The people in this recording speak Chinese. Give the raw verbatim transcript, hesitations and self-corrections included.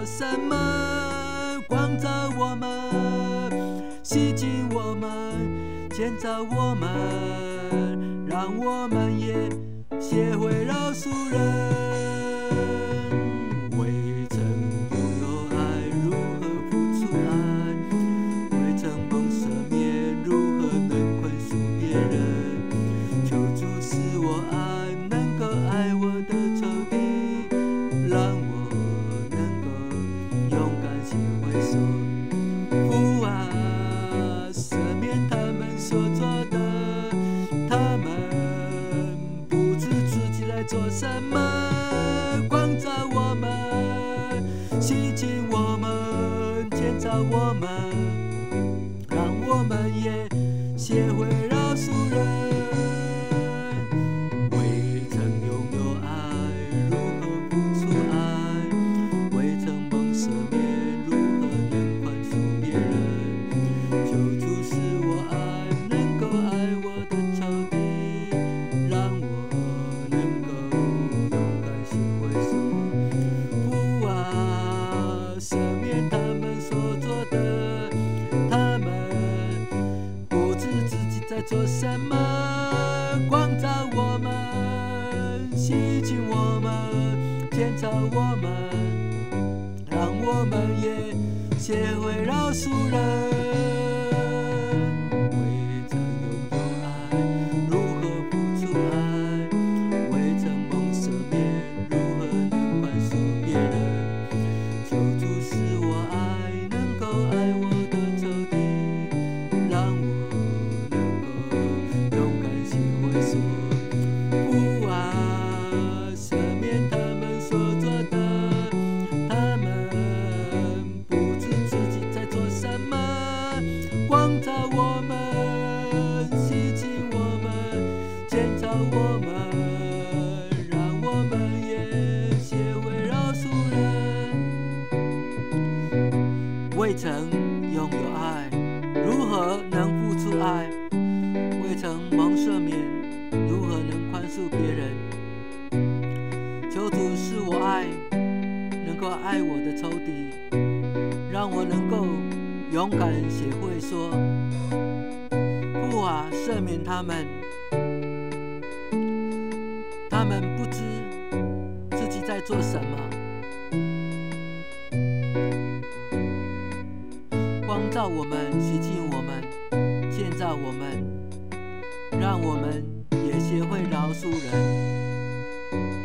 做什么？光照我们，洗净我们，建造我们，让我们也学会饶恕人。未曾拥有爱，如何付出爱？未曾蒙赦免，如何能宽恕别人？求主使我爱，能够爱我的仇敌，让我能够勇敢学会说父啊，赦免他们所做的，他们不知自己在做什么。光照我们，洗净我们，建造我们，让我们也学会饶恕人。未曾拥有爱，如何付出爱？未曾蒙赦免，如何能宽恕别人？求主使我爱，能够爱我的仇敌，让我能够勇敢学会说父啊，赦免他们所做的，他们不知自己在做什么。光照我们，洗净我们，建造我们，让我们也学会饶恕人。未曾拥有爱，如何付出爱？未曾蒙赦免，如何能宽恕别人？求主使我爱，能够爱我的仇敌，让我能够勇敢学会说父啊，赦免他们所做的，他们不知自己在做什么。光照我们，洗净我们，建造我们，让我们也学会饶恕人。未曾拥有爱，如何能付出爱？未曾蒙赦免，如何能宽恕别人？求主使我爱，能够爱我的仇敌，让我能够勇敢学会说父啊，赦免他们，他们不知自己在做什么。光照我们，洗净我们，建造我们，让我们也学会饶恕人。